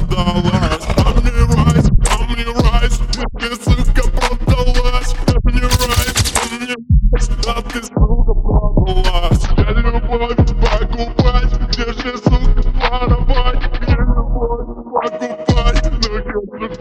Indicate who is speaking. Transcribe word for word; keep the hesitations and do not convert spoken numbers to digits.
Speaker 1: продалась. А мне райс, а мне райс, ты, сука, продалась. А мне райс, а мне райс, а ты, сука, продалась. Где любовь покупать, где же, сука, воровать? Где любовь покупать, ну-ка, сука.